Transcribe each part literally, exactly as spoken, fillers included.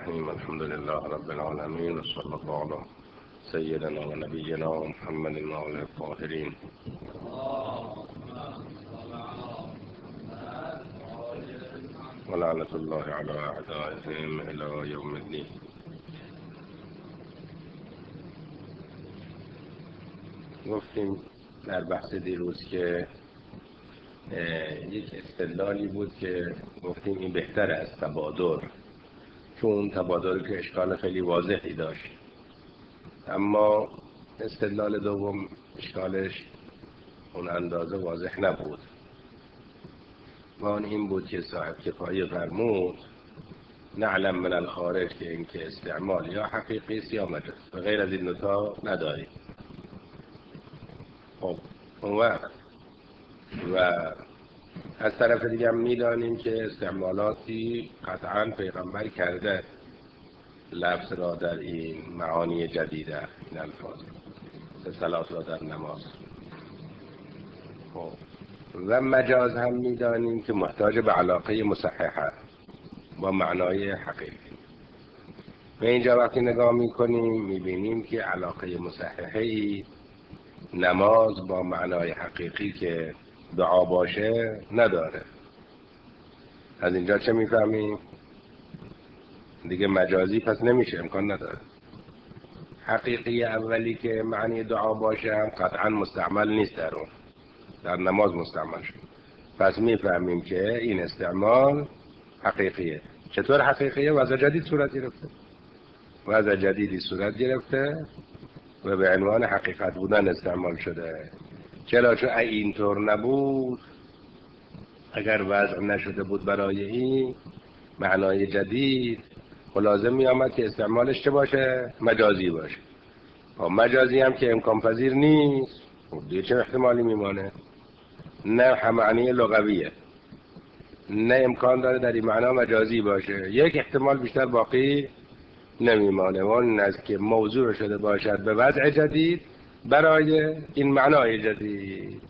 الرحیم. الحمد لله رب العالمین و صلی الله علی سیدنا و نبینا محمد و آله الطاهرین. و لعنت الله علی اعدائهم الی یوم الدین. گفتیم در بحث دیروز که یک استدلالی بود که گفتیم این بهتر از تبادر، چون تبادر که اشکال خیلی واضحی داشت، اما استدلال دوم اشکالش اون اندازه واضح نبود و آن این بود که صاحب کفایه فرمود نعلم من الخارج که این که استعمال یا حقیقی است یا مجاز و غیر از این دوتا نداریم. خب اون وقت و از طرف دیگه هم میدانیم که استعمالاتی قطعا پیغمبر کرده لفظ را در این معانی جدیده، این الفاظ صلات را در نماز. خب و مجاز هم میدانیم که محتاج به علاقه مصححه با معنای حقیقی. به اینجا وقتی نگاه میکنیم میبینیم که علاقه مصححه‌ای نماز با معنای حقیقی که دعا باشه نداره. از اینجا چه میفهمیم؟ دیگه مجازی پس نمیشه، امکان نداره. حقیقی اولی که معنی دعا باشه هم قطعا مستعمل نیست در اون، در نماز مستعمل شد. پس میفهمیم که این استعمال حقیقیه. چطور حقیقیه؟ وضع جدید صورت گرفته، وضع جدیدی صورت گرفته و به عنوان حقیقت بودن استعمال شده. چرا؟ چون اینطور نبود، اگر وضع نشده بود برای این معنای جدید، لازم می آمد که استعمالش چه باشه؟ مجازی باشه. و مجازی هم که امکان پذیر نیست، خب دیگه چه احتمالی میمانه؟ نه معنی لغویه، نه امکان داره در این معنا مجازی باشه. یک احتمال بیشتر باقی نمیمانه، اون از که موضوع شده باشد به وضع جدید برای این معنای جدید.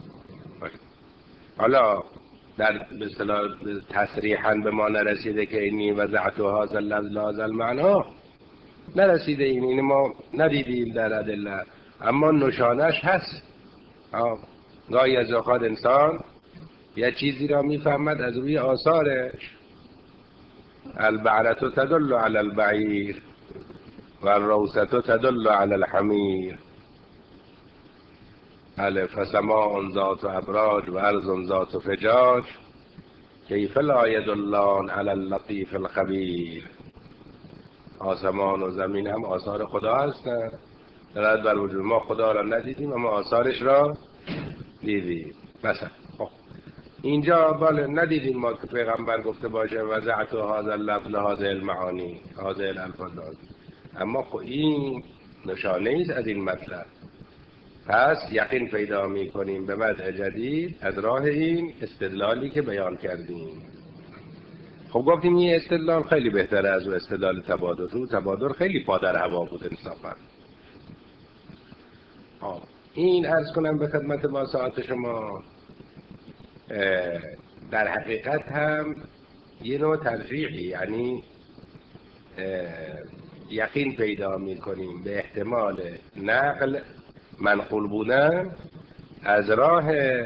حالا در به اصطلاح تصریحاً به ما نرسیده که اینی وضعت هذا اللفظ لهذا المعنی، نرسیده، این این ما ندیدیم در ادله، اما نشانش هست. گاهی از اوقات انسان یه چیزی را میفهمد از روی آثارش. البعرة تدل على البعیر و الروسة تدل على الحمیر. الف سماء ذات ابراج و ارض ذات فجاج کیف لا یدلان علی اللطیف الخبیر. آسمان و زمین هم آثار خدا هستند، دلالت بر وجود. ما خدا را ندیدیم اما آثارش را دیدیم. مثلا خب اینجا بله ندیدیم ما که پیغمبر گفته باشه وضعت هذا اللفظ لهذه المعانی هذه الالفاظ، اما خب این نشانه ایست از این مطلب. پس یقین پیدا می کنیم به وضع جدید از راه این استدلالی که بیان کردیم. خب گفتیم این استدلال خیلی بهتره از استدلال تبادر. رو تبادر خیلی پادر هوا بود انصافا. این عرض کنم به خدمت با ساعت شما، در حقیقت هم یه نوع ترجیحی، یعنی یقین پیدا می کنیم به احتمال نقل منقول بودن از راه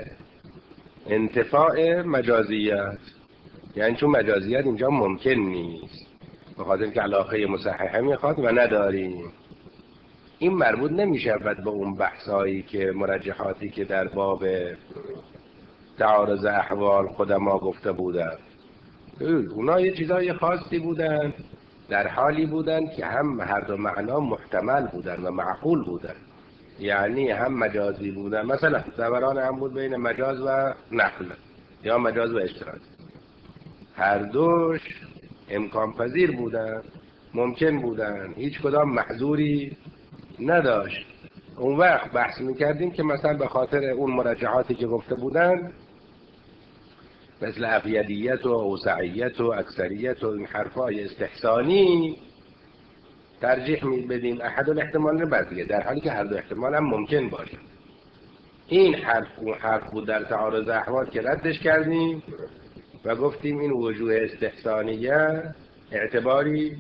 انتفاع مجازیت. یعنی چون مجازیت اینجا ممکن نیست به خاطر که علاقه مصححه میخواد و نداریم. این مربوط نمیشه به اون بحثایی که مرجحاتی که در باب تعارض احوال خودما گفته بودن. اونا یه چیزای خاصی بودن، در حالی بودن که هم هر دو معنا محتمل بودن و معقول بودن، یعنی هم مجازی بودن. مثلا دوران هم بود بین مجاز و نقل یا مجاز و اشتراک، هر دوش امکان پذیر بودن، ممکن بودن، هیچ کدام محظوری نداشت. اون وقت بحث میکردیم که مثلا به خاطر اون مرجعاتی که گفته بودن مثل افیدیت و اوسعیت و اکثریت و این حرفای استحسانی ترجیح میدیم احد الاحتمال رو بر دیگه، در حالی که هر دو احتمال هم ممکن باشه. این حرف اون حرف بود در تعارض احوال که ردش کردیم و گفتیم این وجوه استحسانیه اعتباری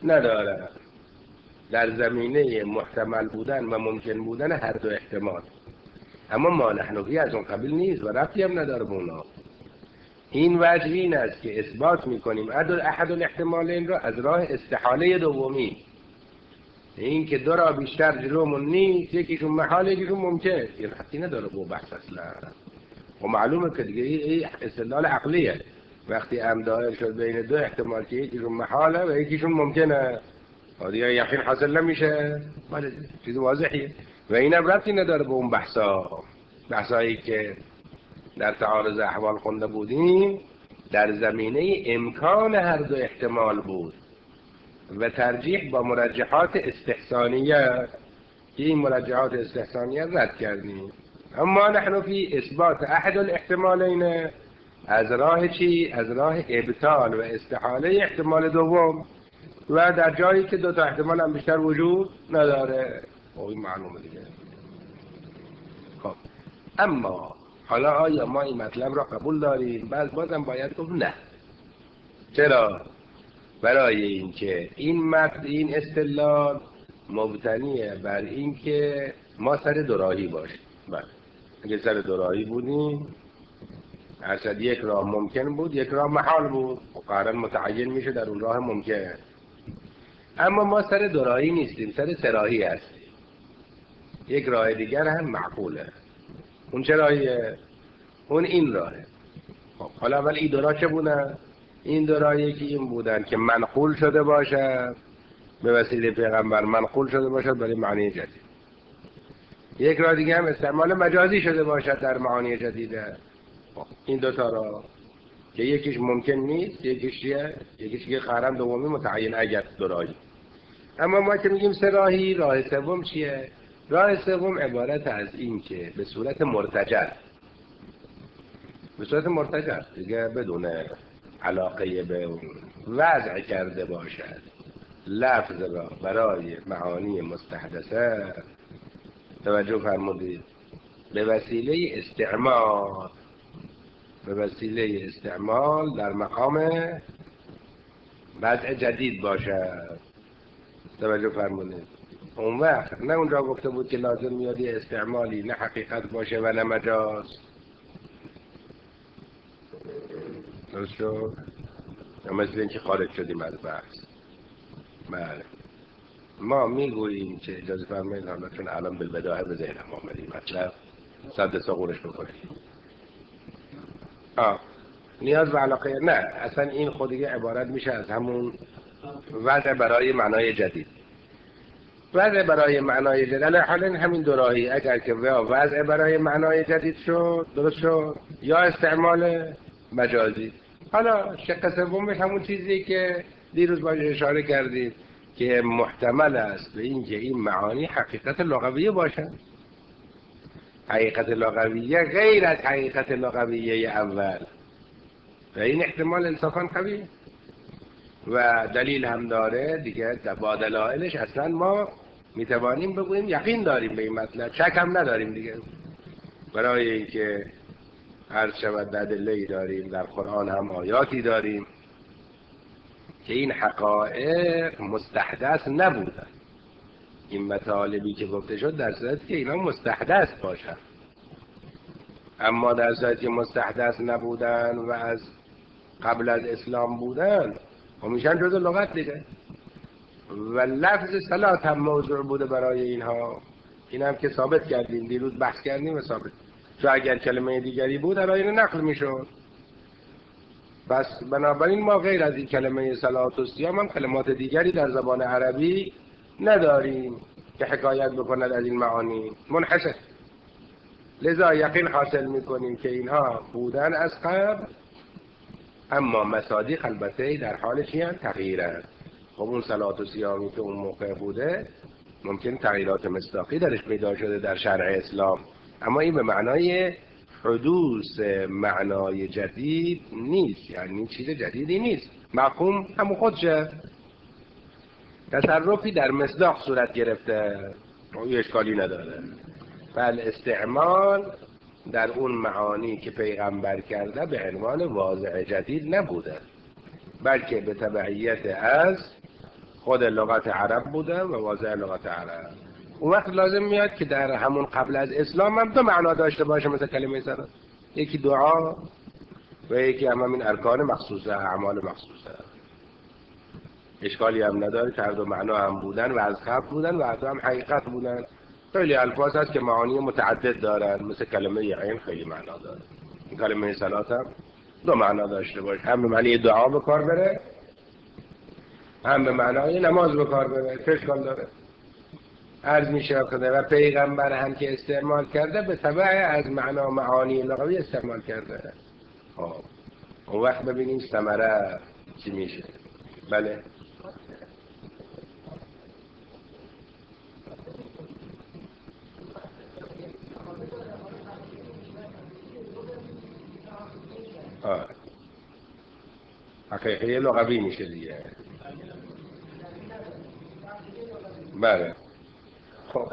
نداره در زمینه محتمل بودن و ممکن بودن هر دو احتمال. اما ما نحنفی از اون قبیل نیست و ربطی هم نداره به اونا. این وجه این است که اثبات میکنیم احد الاحتمالین را از راه استحاله دومی، این که دو را بیشتر جلومون نیست، یکیشون محال یکیشون ممکن. این حتی نداره با بحث اصلا و معلومه که دیگه این استدلال عقلیه. وقتی هم دائر شد بین دو احتمال که یکیشون محاله و یکیشون ممکنه، دیگه یقین حاصل نمیشه. ولی چیز واضحیه و این هم ربطی نداره به اون بحثا بحثایی که در تعارض احوال خونده بودیم. در زمینه امکان هر دو احتمال بود و ترجیح با مرجحات استحسانیه که این مرجحات استحسانیه رد کردیم. اما نحن فی اثبات احد الاحتمالین از راه چی؟ از راه ابطال و استحاله احتمال دوم و در جایی که دو تا احتمال هم بیشتر وجود نداره. این معلومه دیگه. خب اما حالا آیا ما این مطلب را قبول داریم؟ بعد بازم باید گفت نه. چرا؟ برای اینکه این متن این استدلال مبتنیه بر اینکه ما سر دوراهی باشیم. بله اگه سر دوراهی بودیم اصلا یک راه ممکن بود یک راه محال بود و قرار متعین میشه در اون راه ممکن. اما ما سر دوراهی نیستیم، سر سراهی هستیم. یک راه دیگر هم معقوله. اون چه راهیه؟ اون این راهه. خب حالا اول این دو راه چه بودن؟ این دو راه یکی این بودن که منقول شده باشد به وسیله پیغمبر، منقول شده باشد برای معنی جدید. یک راه دیگه هم استعمال مجازی شده باشد در معانی جدیده. این دو تا راه که یکیش ممکن نیست، یکیش چیه؟ یکیش که قرن دومی متعین اگر دو راهی. اما ما که میگیم سه راهی، راه سوم چیه؟ راه سوم عبارت از این که به صورت مرتجع به صورت مرتجع دیگه بدون علاقه به اون وضع کرده باشد لفظ را برای معانی مستحدثه. توجه فرمودید. به وسیله استعمال به وسیله استعمال در مقام وضع جدید باشد. توجه فرمودید. اون وقت نه اونجا گفته بود که لازم میاد یه استعمالی نه حقیقت باشه و نه مجاز. درست شد؟ مثل اینکه خارج شدیم از بحث. بله ما میگوییم که اجازه فرمایید حالا چون الان بالبداهه به ذهنم آمدیم مطلب صد ساقورش بکنیم. آه نیاز به علاقه نه، اصلا این خودیه عبارت میشه از همون وضع برای معنای جدید. وضع برای معنای جدید حالا همین دو راهی، اگر که وضع برای معنای جدید شد درست شد یا استعمال مجازی. حالا شق سومش همون چیزی که دیروز باید اشاره کردید که محتمل است به این که این معانی حقیقت لغویه باشد. حقیقت لغویه غیر از حقیقت لغویه اول و این احتمال انصافاً قوی و دلیل هم داره دیگه. با دلایلش اصلا ما میتوانیم بگوییم یقین داریم به این مطلب، شک هم نداریم دیگه. برای اینکه هر شود ادله‌ای داریم، در قرآن هم آیاتی داریم که این حقایق مستحدث نبودن. این مطالبی که گفته شد در صورتی که اینا مستحدث باشن. اما در صورتی که مستحدث نبودن و از قبل از اسلام بودن و میشن جز لغت دیگه. و لفظ صلات هم موضوع بوده برای اینها. این هم که ثابت کردیم دیروز بحث کردیم و ثابت. چون اگر کلمه دیگری بود الان نقل میشد. پس بنابراین ما غیر از این کلمه صلات و صیام هم کلمات دیگری در زبان عربی نداریم که حکایت بکند از این معانی منحصر. لذا یقین حاصل میکنیم که اینها بودن از قبل، اما مصادیق البته در حال چی هم تغییرند. خب اون صلات و صیامی که اون موقع بوده ممکن تغییرات مصداقی درش پیدا شده در شرع اسلام، اما این به معنای حدوث معنای جدید نیست، یعنی چیز جدیدی نیست. مفهوم همون خودشه، تصرفی در مصداق صورت گرفته، روی اشکالی نداره. بل استعمال در اون معانی که پیغمبر کرده به عنوان واضع جدید نبوده، بلکه به تبعیت از خود لغت عرب بوده و واضح لغت عرب. اون وقت لازم میاد که در همون قبل از اسلام هم دو معنا داشته باشه، مثل کلمه صلات، یکی دعا و یکی هم همین ارکان مخصوصه، اعمال مخصوصه. اشکالی هم نداره که هر دو معنا هم بودن و از قبل بودن و هر دو هم حقیقت بودن. خیلی الفاظ هست که معانی متعدد دارن، مثل کلمه عین خیلی معنا داره. کلمه صلات هم دو معنا داشته باشه، هم به معنی دعا به کار بره، هم به معنای نماز به کار بره. چه اشکال داره؟ عرض میشه خدا و پیغمبر هم که استعمال کرده به تبع از معنا معانی لغوی استعمال کرده. خب اون وقت ببینیم ثمره چی میشه. بله آه. حقیقی لغوی میشه دیگه. بله خب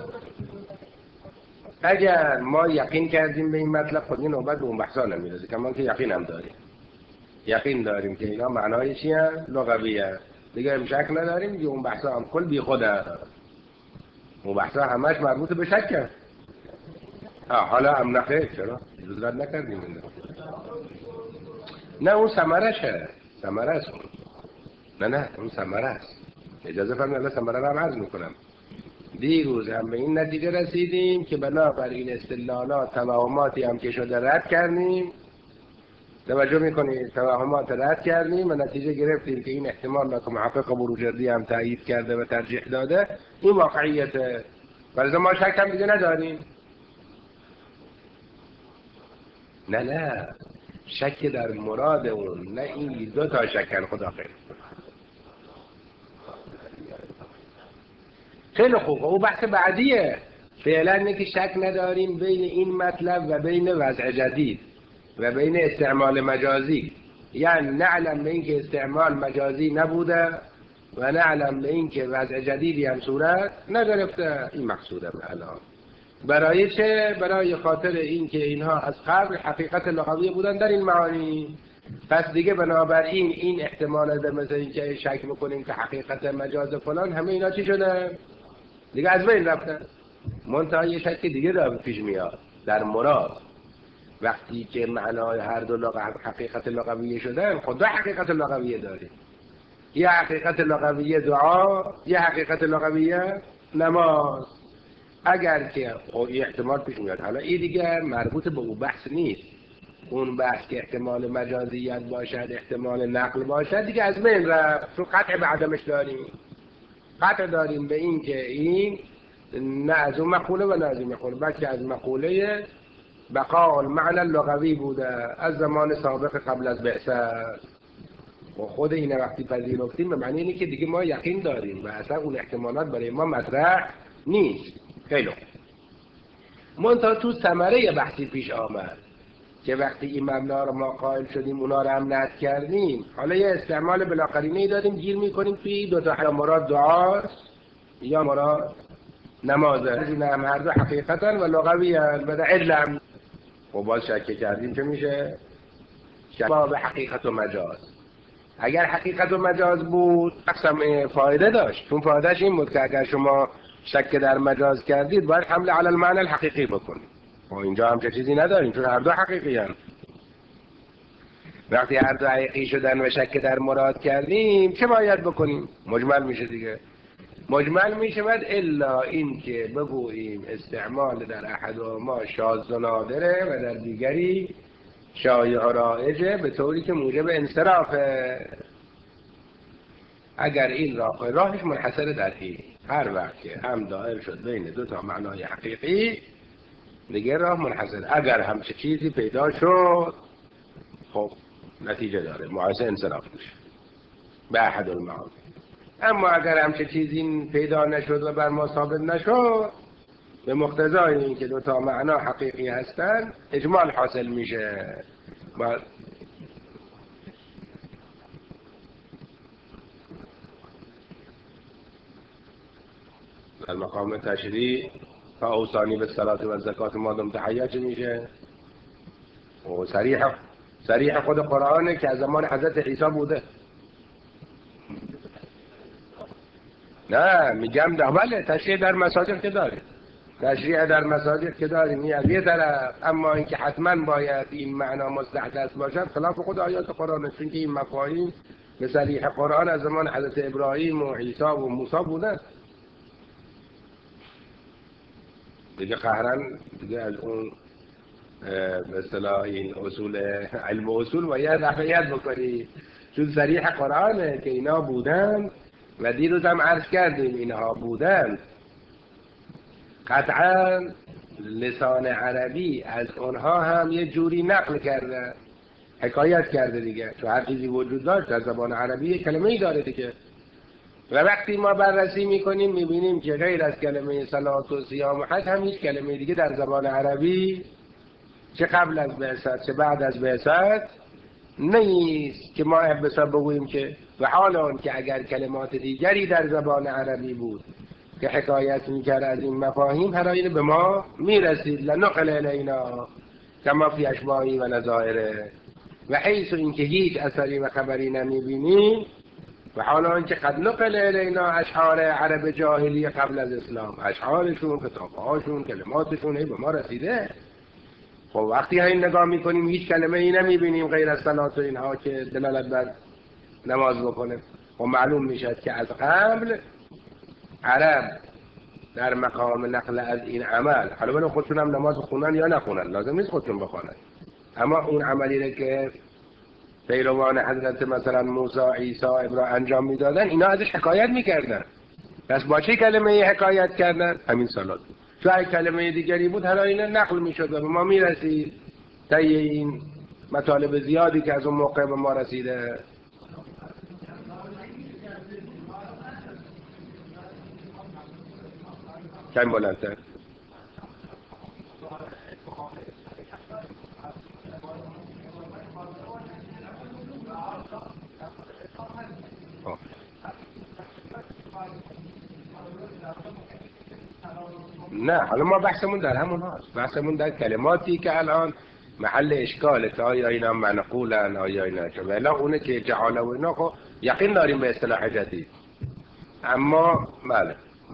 اگر ما یقین کردیم به این مطلب، خود این نوبت به اون بحثا نمیرسه، کما که یقین هم داریم، یقین داریم که اینا معنای چی هست؟ لغوی هست دیگه، هم شک نداریم که اون بحثا هم کل بی خود هست. اون بحثا همش مربوط به شک هست. حالا هم نخیر، چرا؟ جزرات نکردیم این دفعه. نه اون ثمرشه، ثمره است اون. نه نه اون ثمره است. اجازه فرمایید الان ثمره رو هم عرض میکنم. دیروز هم به این نتیجه رسیدیم که بنابراین استدلالات توهماتی هم که شده رد کردیم. توجه میکنید، توهمات رد کردیم و نتیجه گرفتیم که این احتمال را که محقق بروجردی هم تایید کرده و ترجیح داده این واقعیته، ولی ما شک هم دیگه نداریم. نه نه شک در مراد اون، نه این دو تا شکن. خدا خیر. خیلی خوب، او بحث بعدیه. فعلا اینه که شک نداریم بین این مطلب و بین وضع جدید و بین استعمال مجازی، یعنی نعلم به این که استعمال مجازی نبوده و نعلم به این که وضع جدیدی هم صورت نگرفته. این مقصودم الان. برای چه؟ برای خاطر این که اینها از قبل حقیقت لغوی بودن در این معانی. پس دیگه بنابراین این احتمال ده، مثل این که شک بکنیم که حقیقت مجاز فلان، همه اینا چی شده؟ دیگه از بین رفتن. منتها یه شک دیگه داره پیش میاد در مراد. وقتی که معنای هر دو لغت حقیقت لغویه شدن، خود دو حقیقت لغویه داریم. یه حقیقت لغویه دعا، یه حقیقت لغویه نماز. اگر که یه احتمال پیش میاد، حالا این دیگه مربوط به اون بحث نیست. اون بحث که احتمال مجازیت باشد، احتمال نقل باشد، دیگه از بین رفت. چون قطع به عدمش داریم، قطع داریم به این که این نه از اون مقوله و نه از این مقوله، بلکه از مقوله بقاء المعنى اللغوی بوده از زمان سابق قبل از بعثت. و خود این وقتی پذیرفتیم به معنی اینه که دیگه ما یقین داریم و اصلا اون احتمالات برای ما مطرح نیست. خیلی منتها تو ثمره بحثی پیش آمد که وقتی این مبنا رو ما قائل شدیم، اونا رو هم نقد کردیم، حالا یه استعمال بلاقرینه‌ای دادیم، گیر میکنیم توی دو تا حالا مراد دعاست یا مراد نمازه. این هم هر دو حقیقتا و لغوی هست و در علم. و باز شک کردیم که میشه شک به حقیقت و مجاز. اگر حقیقت و مجاز بود اقسم فایده داشت، چون فایدهش این بود که اگر شما شک در مجاز کردید باید حمله علی المعنی الحقیقی بکنید. و اینجا هم چه چیزی نداریم، چون هر دو حقیقی هستند. وقتی هر دو حقیقی شدن و شک در مراد کردیم چه باید بکنیم؟ مجمل میشه دیگه. مجمل میشه بعد الا این که بگوییم استعمال در احدهما شاذ و نادره و در دیگری شایع و رایجه، به طوری که موجب انصرافه. اگر این راه راهش منحصر در این، هر وقت که هم دائر شد بین دو تا معنای حقیقی، دیگه راه منحصر. اگر همچه چیزی پیدا شد، خب نتیجه داره، معنی انصراف میشه به احد المعانی. اما اگر همچه چیزی پیدا نشد و بر ما ثابت نشد، به مقتضای این که دو تا معنا حقیقی هستن اجمال حاصل میشه. با در مقام تشریع تا اوصانی به صلات و زکات ما دمت حیا چه میشه؟ و صریح صریح خود قرآنه که از زمان حضرت عیسی بوده. نه میگم ده بله تشریع در مساجد که داریم، تشریع در مساجد که داریم این از یه طرف، اما اینکه حتما باید این معنا مستحدث باشد خلاف خود آیات قرآن، چون که این مفاهیم به صریح قرآن از زمان حضرت ابراهیم و عیسی و موسی بودن دیگه. قهرن دیگه از اون به اصطلاح این اصول علم و اصول باید رفعیت بکنی، چون صریح قرآنه که اینا بودن و دیروز هم عرض کردیم اینها بودن. قطعا لسان عربی از اونها هم یه جوری نقل کرده، حکایت کرده دیگه، تو هر چیزی وجود داشت در زبان عربی یه کلمه‌ای داره دیگه. و وقتی ما بررسی میکنیم میبینیم که غیر از کلمه صلات و صیام و حج هم هیچ کلمه دیگه در زبان عربی چه قبل از بعثت چه بعد از بعثت نیست که ما حساب بگوییم که و حال آن که اگر کلمات دیگری در زبان عربی بود که حکایت میکرد از این مفاهیم هر آینه به ما میرسید. لنقل الینا کما فی اشباهی و نظائره. و حیث اینکه هیچ اثری و خبری نمیبینیم و حالا اینکه قد نقل الینا اشعار عرب جاهلی قبل از اسلام، اشعارشون، کتابهاشون، کلماتشون به ما رسیده. خب وقتی این نگاه میکنیم هیچ کلمه ای نمیبینیم غیر از صلات و اینها که دلالت بر نماز بکنه، خب معلوم میشد که از قبل عرب در مقام نقل از این عمل، حالا بله خودشون هم نماز خونن یا نخونن، لازم نیست خودشون بخونن، اما اون عملی رو که پیروان حضرت مثلا موسی، عیسی، ابراهیم انجام میدادن اینا ازش حکایت میکردن. پس با چه کلمه حکایت کردن؟ همین صلات. چون اگه کلمه دیگری بود هر آینه نقل میشد و به ما میرسید. طی این مطالب زیادی که از اون موقع به ما رسیده. کم بلندتر. نه حالا ما بحثمون در همون هاست، بحثمون در کلماتی که الان محل اشکاله که آیا اینا منقولن آیا اینا چه، ولی اونه که جعاله و اینا خب یقین داریم به اصطلاح جدید، اما بله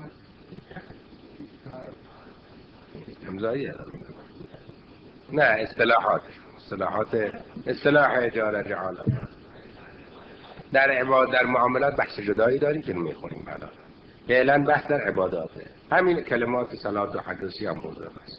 امضاییه. نه اصطلاحات اصطلاحات اصطلاح اجاره جعاله در عبادت در معاملات بحث جدایی داریم که نمیخونیم بعدا. فعلا بحث در عباداته، همین کلمات صلات و حج و صیام موضوع است.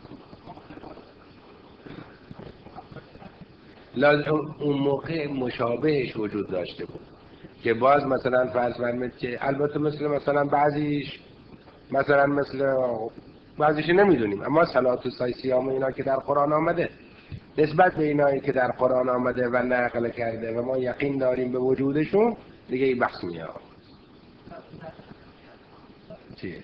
لازم اون موقع مشابهش وجود داشته بود که باز مثلا فرض فرمید که البته مثل مثلا بعضیش مثلا مثل بعضیش نمیدونیم، اما صلات و صیام اینا که در قرآن آمده نسبت به اینایی که در قرآن آمده و نقل کرده و ما یقین داریم به وجودشون دیگه این بحث میاد. چیه؟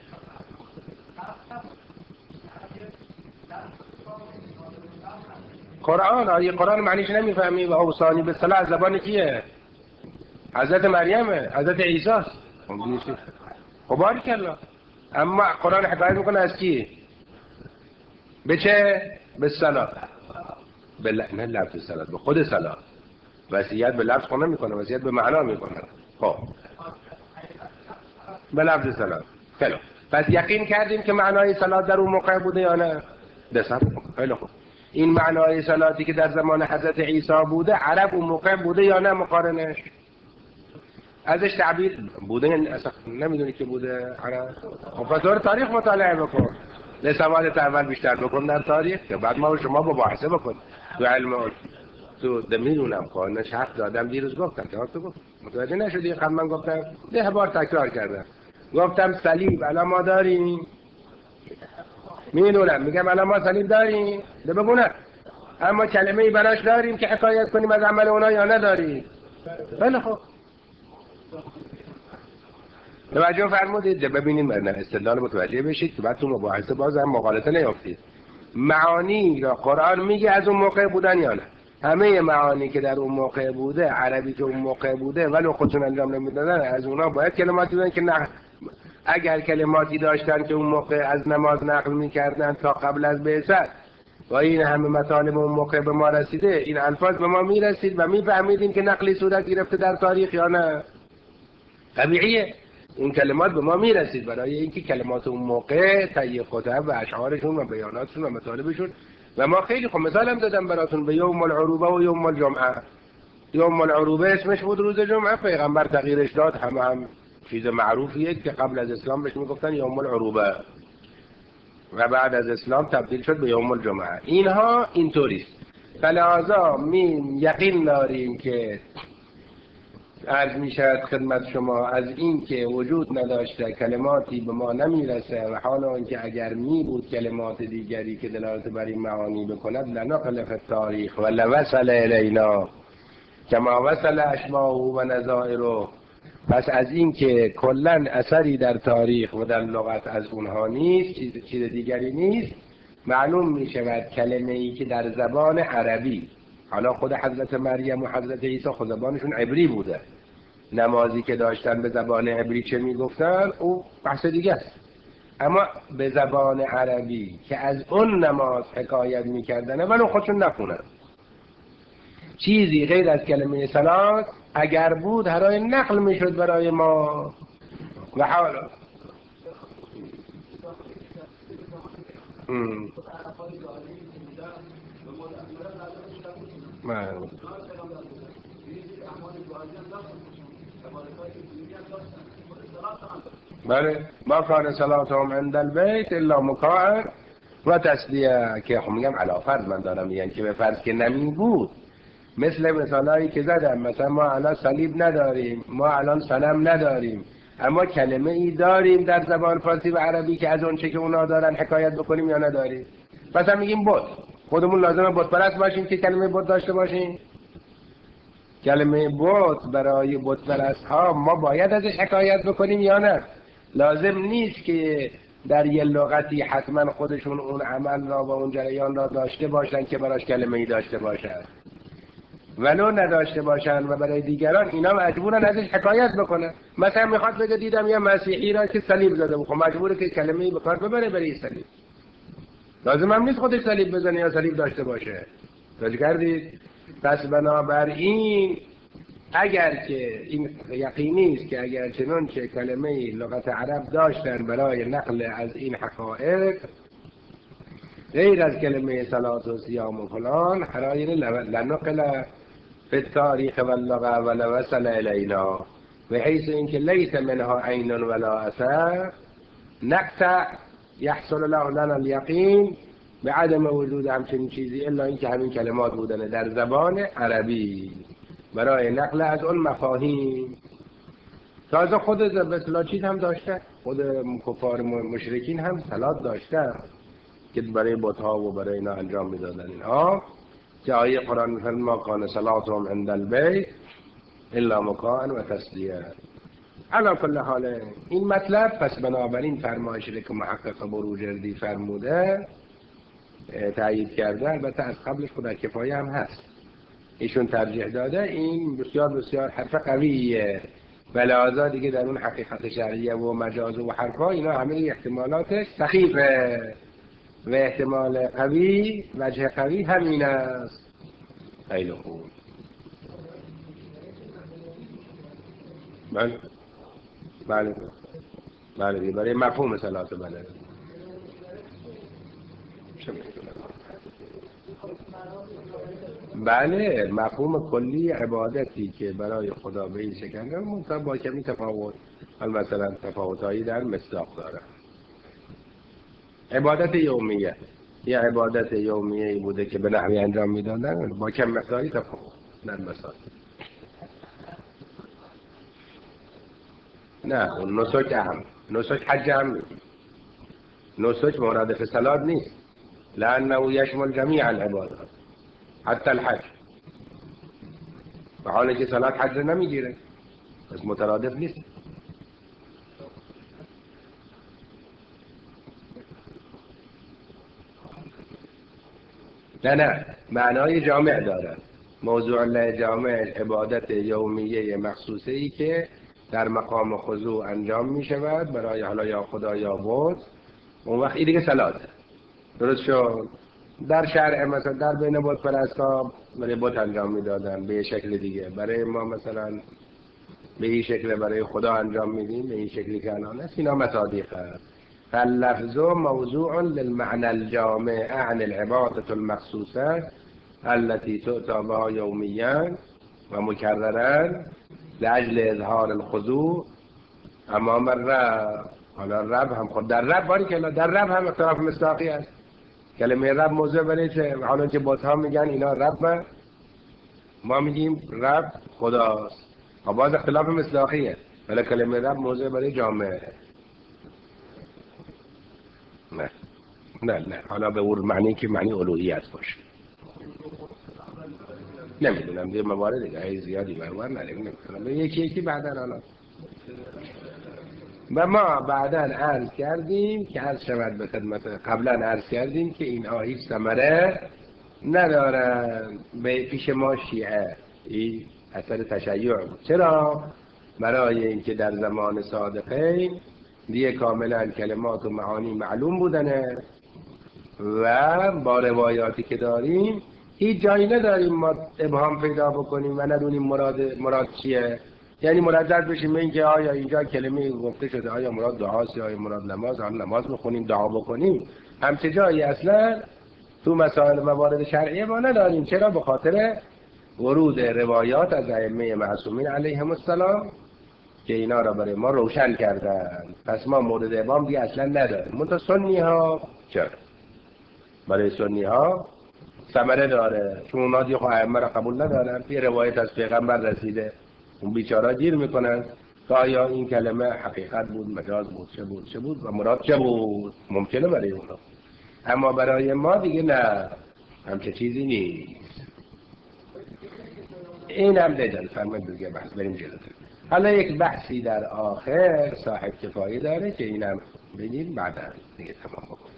قرآن آیه قرآن معنیش نمیفهمی و اوصانی به صلاح زبان کیه؟ حضرت مریمه، حضرت عیسی است. خب باریکلا، اما قرآن حکایت میکنه از کی؟ به چه؟ به صلاح. به ل... نه لفظ صلاح، به خود صلاح. وصیت به لفظ خود نمیکنه، وصیت به معنا میکنه. خب به لفظ صلاح. خیلی پس یقین کردیم که معنای صلاح در اون موقع بوده یا نه؟ دست خیلی خوب. این معنای صلاتی که در زمان حضرت عیسی بوده عرب اون موقع بوده یا نه؟ مقارنش ازش تعبیر بوده یعنی اصلا نمیدونی که بوده عرب. خب پس دور تاریخ مطالعه بکن، لسوالت اول بیشتر بکن در تاریخ که بعد ما شما مباحثه بکن تو علم تو دمیدونم قانونش حق دادم. دیروز گفتم که تو گفت متوجه نشدی قبل من گفتم ده بار تکرار کردم، گفتم صلیب الان ما داریم، میدونم میگم الان ما صلیب داریم ده بگونه، اما کلمه‌ای براش داریم که حکایت کنیم از عمل اونا یا نداریم؟ خیلی خوب توجه فرمودید. ببینیم استدلال متوجه بشید که بعد تو مباحثه باز هم مغالطه نیافتید. معانی را قرآن میگه از اون موقع بودن یا نه؟ همه معانی که در اون موقع بوده، عربی که اون موقع بوده ولی خودشون انجام نمیدادن، از اونا باید کلماتی بودن که نه اگر کلماتی داشتن که اون موقع از نماز نقل میکردن تا قبل از بعثت و این همه مطالب اون موقع به ما رسیده، این الفاظ به ما میرسید و میفهمیدیم که نقلی صورت گرفته در تاریخ یا نه؟ طبیعیه. این کلمات به ما میرسید برای اینکه کلمات اون موقع تهیه خطب و اشعارشون و بیاناتشون و مطالبشون. و ما خیلی خب مثال هم دادم براتون به یوم العروبه و یوم الجمعه. یوم العروبه اسمش بود روز جمعه، پیغمبر تغییرش داد، هم هم چیز معروفیه که قبل از اسلام بهش میگفتن یوم العروبه و بعد از اسلام تبدیل شد به یوم الجمعه. اینها اینطوریست. فلذا می یقین داریم که عرض می شود خدمت شما از این که وجود نداشته کلماتی به ما نمیرسه و حالا اینکه اگر می بود کلمات دیگری که دلالت بر این معانی بکند لنقل فی التاریخ و لوصل الینا کما وصل اشباهه و نظائره. پس از این که کلا اثری در تاریخ و در لغت از اونها نیست، چیز, چیز دیگری نیست، معلوم می شود کلمه ای که در زبان عربی، حالا خود حضرت مریم و حضرت عیسی خود زبانشون عبری بوده، نمازی که داشتن به زبان عبری چه می گفتن او بحث دیگه است، اما به زبان عربی که از اون نماز حکایت می کردن ولو خودشون نخونن چیزی غیر از کلمه صلات اگر بود هرای نقل می شد برای ما. و حالا بله ما کان صلاتهم عند البیت الا مکاء و تسلیه، که خب میگم علی فرض من دارم میگم که به فرض که نمی بود، مثل مثالایی که زدم، مثلا ما الان صلیب نداریم، ما الان صنم نداریم، اما کلمه ای داریم در زبان فارسی و عربی که از اون چه که اونا دارن حکایت بکنیم یا نداریم. مثلا میگیم بت، خودمون لازمه بت پرست باشیم که کلمه بت داشته باشیم؟ کلمه بت برای بت پرست ها ما باید ازش حکایت بکنیم یا نه؟ لازم نیست که در یه لغتی حتما خودشون اون عمل را و اون جریان را داشته باشن که براش کلمه ای داشته باشن، ولو نداشته باشن و برای دیگران اینا مجبورن ازش حکایت بکنن. مثلا میخواد بگه دیدم یه مسیحی را که صلیب زده بود، خب مجبوره که کلمه‌ای به کار ببره برای صلیب. لازم هم نیست خودش صلیب بزنه یا صلیب داشته باشه. توجه کردید؟ پس بنابراین اگر که این یقینی است که اگر چنان چه کلمه‌ای لغت عرب داشتن برای نقل از این حقایق غیر از کلمه صلات و صیام و فلان، حراین لنقل فی التاریخ و اللغه و لوصل الینا، به حیث اینکه لیس منها عین ولا اثر نقطع یحصل له لنا الیقین به عدم وجود همچنین چیزی الا اینکه همین کلمات بودن در زبان عربی برای نقل از اون مفاهیم. تازه خود به اصطلاح چیز هم داشته، خود کفار مشرکین هم صلات داشته که برای بت‌ها و برای اینا انجام میدادن اینها، که آیه قرآن میفرماید ما کان صلاتهم عند البیت الا مکاء و تسلیه. علی کل حال این مطلب پس بنابراین فرمایشی که محقق بروجردی فرموده تایید کرده، البته از قبلش خدا کفایه هم هست، ایشون ترجیح داده، این بسیار بسیار حرف قویه، ولذا دیگه در اون حقیقت شرعیه و مجاز و حرفا اینا همه احتمالاتش سخیفه و احتمال قوی، وجه قوی همین است. خیلی خوب. بله بله بله برای مفهوم صلات بله. بله مفهوم کلی عبادتی که برای خدا به این شکل منطقه با کمی تفاوت، مثلا تفاوتایی در مصداق داره. عبادت یومیه یه عبادت یومیه‌ای بوده که به نحوی انجام میدادن با کم مقداری تفاوت در مثال. نه اون نسک اهم، نسک حج هم نسک مرادف صلات نیست، لانه یشمل جمیع العبادات حتی الحج، و حالی که صلات حج نمیگیره پس مترادف نیست. نه نه معنای جامع داره. موضوع الله جامع عبادت یومیه مخصوصه ای که در مقام خضوع انجام می شود برای حالا یا خدا یا بت، اون وقت این دیگه صلاته. درست شد؟ در شرع مثلا در بین بت پرستا برای بت انجام میدادن به شکل دیگه، برای ما مثلا به این شکل برای خدا انجام میدیم، به این شکلی که الان است، اینا مصادیق هست. فاللفظ موضوع للمعنى الجامع عن العبادة المخصوصة التي تؤتى بها يوميا ومكررا لأجل إظهار الخضوع امام الرب. حالا رب هم خود در رب باری که در رب هم اختلاف مصداقی است. کلمه رب موضوع برای چه؟ حالا که بت‌ها میگن اینا رب، ما میگیم رب خداست، باز اختلاف مصداقیه، ولی کلمه رب موضوع برای جامعه. نه نه نه حالا به اون معنی که معنی الوهیت باشه. نمیدونم دیگه موارد دیگه زیادی برور نداریم، یکی یکی بعدن. حالا و ما بعداً عرض کردیم که عرض شود به خدمت، قبلا عرض کردیم که این هیچ ثمره ندارن به پیش ما شیعه. این اثر تشیع بود. چرا؟ برای اینکه در زمان صادقین دیگه کاملا کلمات و معانی معلوم بودنه و با روایاتی که داریم هیچ جایی نداریم ما ابهام پیدا بکنیم و ندونیم مراد مراد چیه. یعنی مردد بشیم به اینکه آیا اینجا کلمه گفته شده آیا مراد دعاست یا آیا مراد نماز، آیا نماز بخونیم دعا بکنیم، همچه جایی اصلا تو مسائل موارد شرعیه ما نداریم. چرا؟ به خاطر ورود روایات از ائمه معصومین علیهم السلام که اینا را برای ما روشن کردن. پس ما مورد ابهام دیگه اصلا نداریم. منتها سنی ها چرا؟ برای سنی ها ثمره داره، چون اونا دیگه ائمه را قبول ندارن. یه روایت از پیغمبر رسیده، اون بیچارا گیر میکنن که آیا این کلمه حقیقت بود، مجاز بود، چه بود چه بود و مراد چه بود. ممکنه برای اونا، اما برای ما دیگه نه، همچه چیزی نیست. این هم دیدن فرمید دیگه. بحث بریم جلوتر. حالا یک بحثی در آخر صاحب کفایی داره که اینم بگیم بعدا دیگه تمام بکنیم.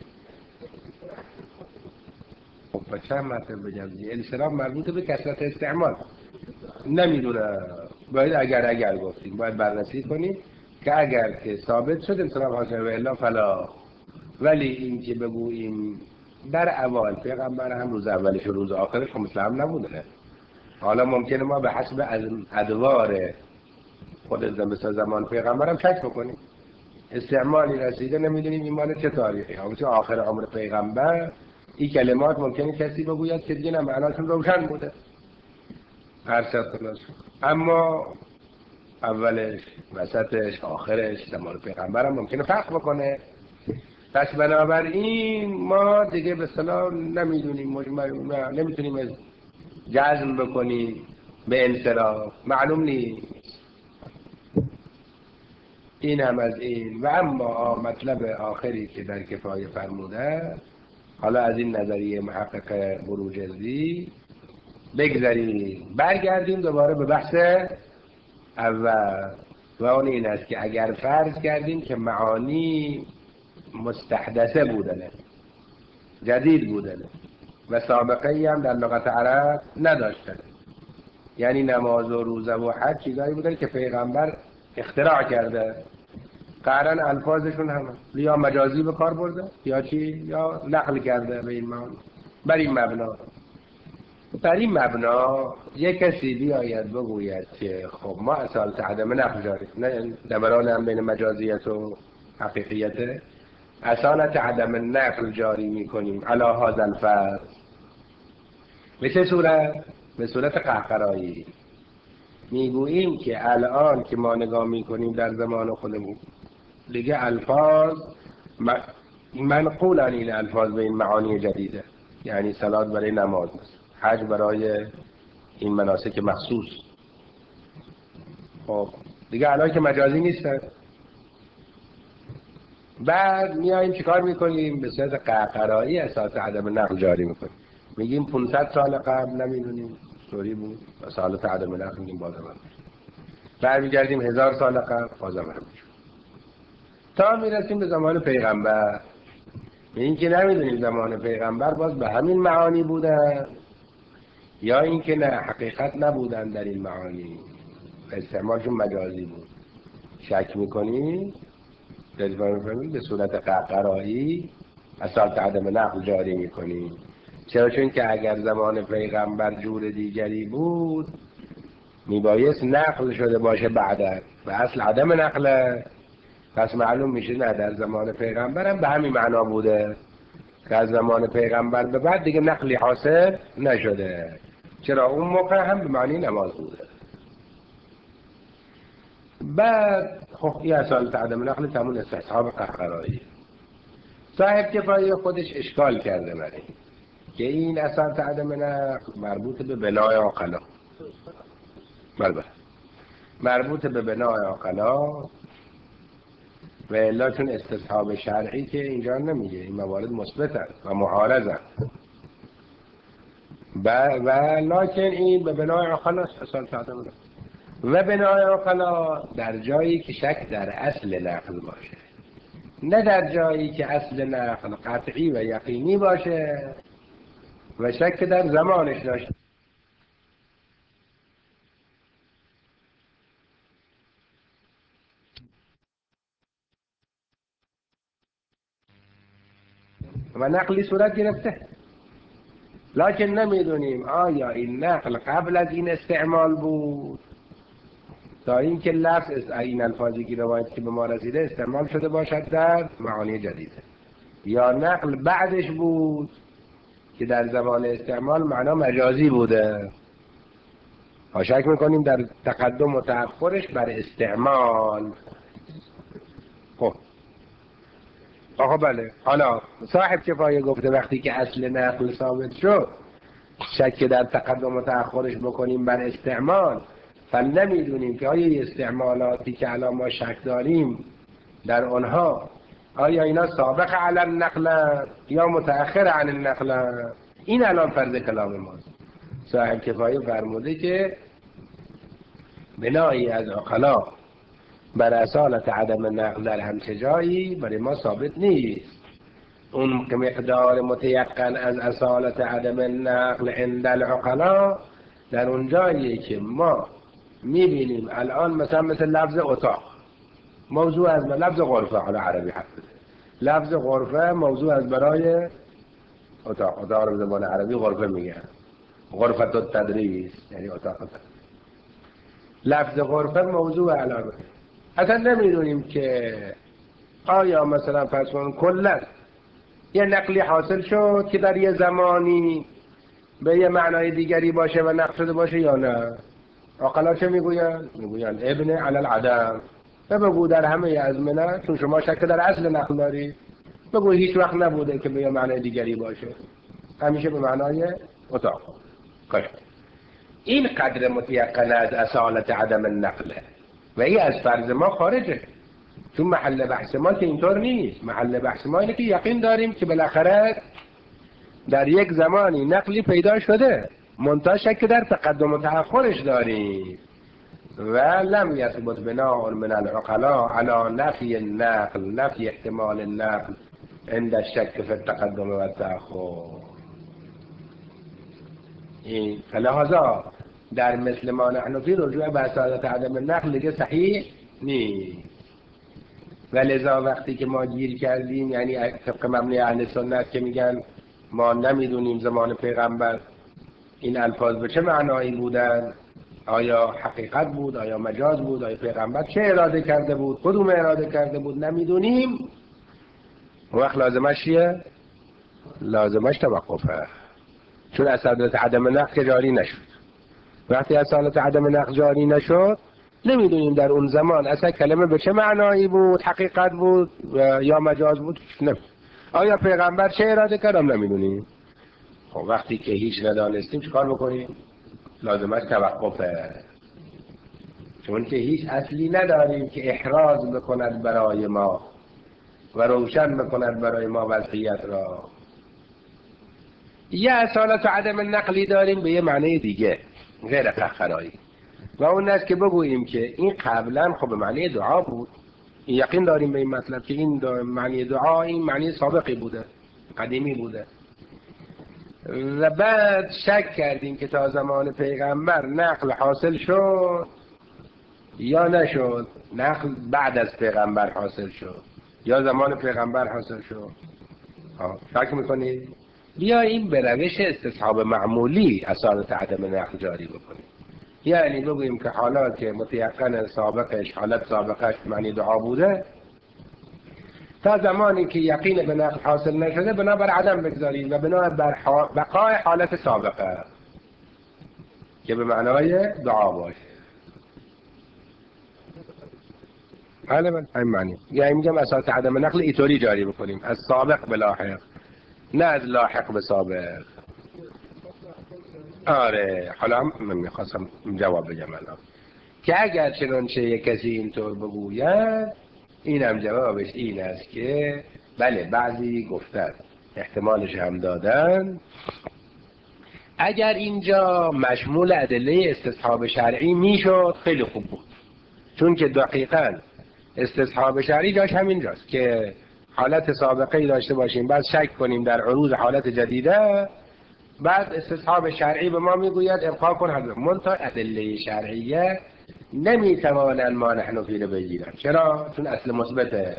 خب چند مرتبه بگم دیگه السلام مربوط به کثرت استعمال. نمیدونه باید اگر اگر گفتیم باید بررسی کنیم که اگر که ثابت شد انصراف حاصل و الا فلا. ولی این که بگوییم در اول پیغمبر هم روز اولش و روز آخرش هم مثل هم نبوده. حالا ممکنه ما به حسب ادوار خود مثل زمان پیغمبر هم شک بکنیم، استعمالی رسیده نمیدونیم این مال چه تاریخی. همچنین آخر عمر پیغمبر این کلمات ممکنه کسی بگوید که دیگه نه معناشون روشن بوده هرچند خلاص، اما اولش وسطش آخرش زمان پیغمبر هم ممکنه فرق بکنه. پس بنابراین ما دیگه به اصطلاح نمیدونیم، مجمل نمیتونیم جزم بکنیم به انصراف، معلوم نیست. این هم از این. و اما مطلب آخری که در کفایه فرموده، حالا از این نظریه محقق بروجردی بگذاریم برگردیم دوباره به بحث اول و اون این است که اگر فرض کردیم که معانی مستحدثه بودنه، جدید بودنه و سابقه ای هم در لغت عرب نداشتن، یعنی نماز و روزه و حج چیزایی بودن که پیغمبر اختراع کرده، قرن الفاظشون هم یا مجازی به کار برده یا چی یا نقل کرده به این معنا. بر این مبنا بر این مبنا یک کسی بیاید بگوید که خب ما اصالت عدم نقل جاری، نه دوران هم بین مجازیت و حقیقیت، اصالت عدم نقل جاری میکنیم علی هذا الفرض. به چه صورت؟ به صورت قهقرایی. میگوییم که الان که ما نگاه میکنیم در زمان خودمون دیگه الفاظ منقولن، این الفاظ به این معانی جدیده، یعنی صلات برای نماز، حج برای این مناسک مخصوص. خب دیگه الان که مجازی نیستن، بعد میاییم چیکار میکنیم؟ به صورت قهقرایی اساس عدم نقل جاری میکنیم. میگیم پانصد سال قبل نمیدونیم طوری بود و سالات عدم نقل میگیم بازم هم برمیگردیم هزار سال قبل بازم هم تا میرسیم به زمان پیغمبر. این که نمیدونیم زمان پیغمبر باز به همین معانی بودن یا اینکه نه حقیقت نبودن در این معانی، استعمالشون مجازی بود. شک میکنیم به صورت قهقرایی اصالت عدم نقل جاری میکنیم. چرا؟ چون که اگر زمان پیغمبر جور دیگری بود میبایست نقل شده باشه بعدا و اصل عدم نقله. پس معلوم میشه نه در زمان پیغمبرم به همین معنا بوده که از زمان پیغمبر به بعد دیگه نقلی حاصل نشده. چرا اون موقع هم به معنی نماز بوده. بعد خب این اصالت عدم نقل تمون استصحاب قهقرایی. صاحب کفایه خودش اشکال کرده برای که این اصالت عدم نقل مربوط به بنای عقلا. بله مربوط به بنای عقلا و الا چون استصحاب شرعی که اینجا نمیگه، این موارد مثبت است و معارض است و لکن این به بنای عقلا اصالت عدم نقل و بنای عقلا در جایی که شک در اصل نقل باشه، نه در جایی که اصل نقل قطعی و یقینی باشه و شک در زمانش داشته. و نقلی صورت گرفته لکن نمیدونیم آیا این نقل قبل از این استعمال بود تا اینکه لفظ این الفاظی که روایت که به ما رسیده استعمال شده باشد در معانی جدیده، یا نقل بعدش بود که در زمان استعمال معنا مجازی بوده. ما شک میکنیم در تقدم و تأخرش بر استعمال. خب آقا بله، حالا صاحب کفایه گفته وقتی که اصل نقل ثابت شد شک در تقدم و تأخرش بکنیم بر استعمال، فنمیدونیم که آیا استعمالاتی که الان ما شک داریم در آنها آیا اینا سابق علی النقل یا متأخر عن النقل. این الان فرض کلام ماست. صاحب کفایه فرموده که بنایی از عقلا بر اصالت عدم نقل در همچه جایی برای ما ثابت نیست. اون مقدار متیقن از اصالت عدم نقل عند العقلا در اون جایی که ما میبینیم الان مثلا مثل لفظ اتاق موضوع از لفظ غرفه، حالا عربی حرف بده، لفظ غرفه موضوع از برای اتاق، اتاق رو زبان عربی غرفه میگن، غرفه التدریس یعنی اتاق تدریس. لفظ غرفه موضوع علامه. اصلا نمیدونیم که آیا مثلا فرض کن کلا یه نقلی حاصل شد که در یه زمانی به یه معنای دیگری باشه و نقل شده باشه یا نه. عقلا چه میگوین؟ میگوین ابن علی العدم. بگو در همه ازمنه چون شما شک در اصل نقل دارید بگو هیچ وقت نبوده که به یه معنای دیگری باشه، همیشه به معنای اتاق. این قدر متیقن از اصالت عدم النقله و این از فرض ما خارجه، چون محل بحث ما که اینطور نیست. محل بحث ما اینه که یقین داریم که بالاخره در یک زمانی نقلی پیدا شده، منتها شک در تقدم و تأخرش داریم و لم یثبت بناء من العقلاء على نفی النقل، نفی احتمال النقل عند الشک فی التقدم و التأخر. این فلهذا در مثل ما نحن فی رجوع به اصالت عدم النقل دیگه صحیح نیست. و لذا وقتی که ما گیر کردیم، یعنی طبق مبنی اهل سنت که میگن ما نمیدونیم زمان پیغمبر این الفاظ به چه معنایی بودن، آیا حقیقت بود، آیا مجاز بود، آیا پیغمبر چه اراده کرده بود، کدوم اراده کرده بود نمیدونیم، وقت لازمش چیه؟ لازمش توقفه، چون اصالت عدم نقل جاری نشد. وقتی اصالت عدم نقل جاری نشد نمیدونیم در اون زمان اصلا کلمه به چه معنایی بود، حقیقت بود یا مجاز بود نمیدونیم. آیا پیغمبر چه اراده کردم نمیدونیم. خب وقتی که هیچ ندانستیم چیکار بکنیم؟ لازمش توقفه، چون که هیچ اصلی نداریم که احراز بکند برای ما و روشن بکند برای ما وضعیت را. یه اصالت عدم نقلی داریم به یه معنی دیگه غیر قهقرایی، و اون است که بگوییم که این قبلا خب به معنی دعا بود، یقین داریم به این مطلب که این معنی دعا این معنی سابقی بوده، قدیمی بوده، و بعد شک کردیم که تا زمان پیغمبر نقل حاصل شد یا نشد، نقل بعد از پیغمبر حاصل شد یا زمان پیغمبر حاصل شد. شک میکنید؟ بیا این به روش استصحاب معمولی اصالت عدم نقل جاری بکنیم. یعنی بگوییم که حالات متیقن سابقش، حالت سابقش معنی دعا بوده، تا زمانی که یقین به نقل حاصل نشده بنا بر عدم بگذاریم و بنا بر بقای حالت سابقه که به معنای دعا باشه. بله بله همین معنی. یعنی میگم اساس عدم نقل اینطوری جاری بکنیم، از سابق به لاحق، نه از لاحق به سابق. آره حالا من میخواستم جواب بگم الان که اگر چنانچه یک کسی اینطور بگوید، اینم جوابش این است که بله بعضی گفتن، احتمالش هم دادن، اگر اینجا مشمول ادله استصحاب شرعی میشد خیلی خوب بود، چون که دقیقاً استصحاب شرعی جاش همینجاست که حالت سابقه داشته باشیم بعد شک کنیم در عروض حالت جدیده، بعد استصحاب شرعی به ما میگوید ابقا کن حضرت منتها ادله شرعیه نمیتوانن ما نحن فی رو بگیرن. چرا؟ چون اصل مثبته.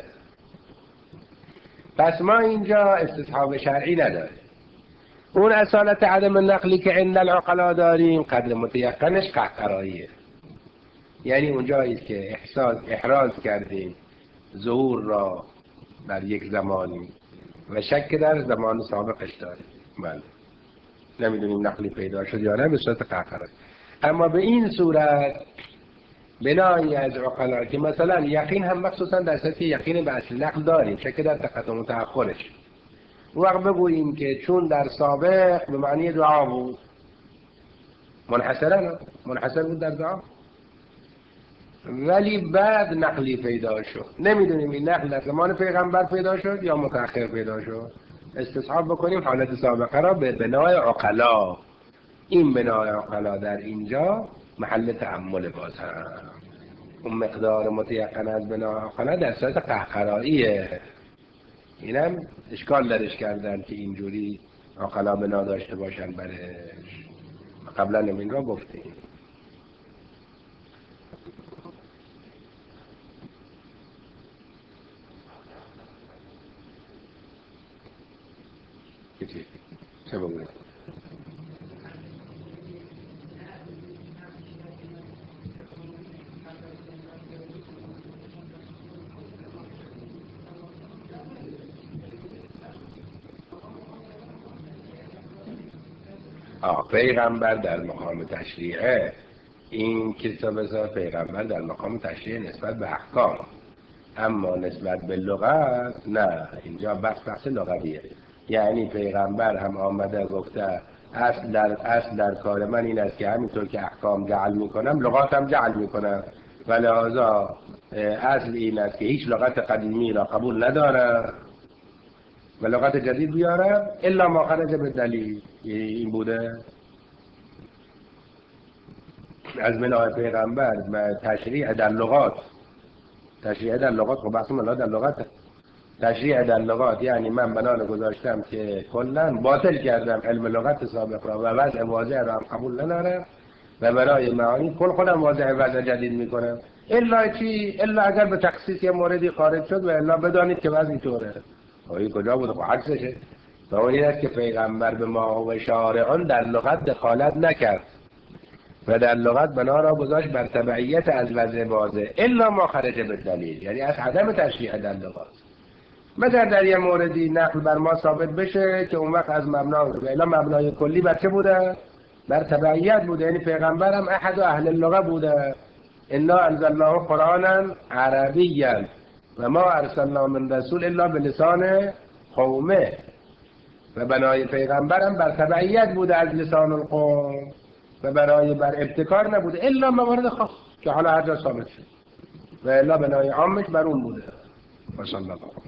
پس ما اینجا استصحاب شرعی نداریم. اون اصالت عدم نقلی که عند العقلا داریم قدر متیقنش قهقراییه، یعنی اونجاییست که احساس احراز کردیم ظهور را در یک زمانی و شک در زمان سابقش داریم. بله نمیدونیم نقلی پیدا شد یا نه به صورت قهقرایی. اما به این صورت بنایی از عقلا که مثلا یقین هم مخصوصا در سطح یقین به اصل نقل داریم، شک در تقدم و تأخرش، وقت بگوییم که چون در سابق به معنی دعا بود، منحصرا منحصر بود در دعا، ولی بعد نقلی پیدا شد، نمیدونیم این نقل در زمان پیغمبر پیدا شد یا متأخر پیدا شد، استصحاب بکنیم حالت سابقه را به بنای عقلا. این بنای عقلا در اینجا محل تأمل باز هم اون مقدار متیقن از بنای عقلا در صورت قهقراییه. اینم اشکال درش کردن که اینجوری عقلا بنا داشته باشن برش، قبلا این را گفتیم. چه بگویم؟ آه پیغمبر در مقام تشریعه، این کتاب بذار پیغمبر در مقام تشریع نسبت به احکام، اما نسبت به لغت نه، اینجا بحث بحث لغویه. یعنی پیغمبر هم آمده گفته اصل در اصل در کار من این است که همینطور که احکام جعل میکنم لغاتم جعل میکنم و لحاظا اصل این است که هیچ لغت قدیمی را قبول ندارم و لغت جدید بیارم الا ما خرج به دلیل. این بوده از منهای پیغمبر تشریع در لغات، تشریع در لغات خب بحث ملا در لغت، تشریع در لغات یعنی من بنان گذاشتم که کلا باطل کردم علم لغت سابق را و وضع واضح را هم قبول ندارم و برای معانی کل خودم واضح وضع جدید میکنم، الا چی؟ الا اگر به تخصیص یه موردی خارج شد و الا بدانید که وضع اینطوره. این کجا بود؟ خب عکسشه. و اون این است که پیغمبر به ما و شارعان در لغت دخالت نکرد و در لغت بنا را گذاشت بر تبعیت از وضع واضح الا ما خرج به دلیل، یعنی از عدم تشریع در لغت. مگر در یه موردی نقل بر ما ثابت بشه که اون وقت از مبنا و الا مبنای کلی بر چه بوده؟ بر تبعیت بوده. یعنی پیغمبرم احد اهل اللغه بوده، انا انزلناه قرآنا عربیا و ما ارسلنا من رسول الا بلسان قومه، و بنای پیغمبرم بر تبعیت بوده از لسان القوم و برای بر ابتکار نبوده الا موارد خاص که حالا هر جا ثابت شد و الا بنای عامش بر اون بوده. و صلی الله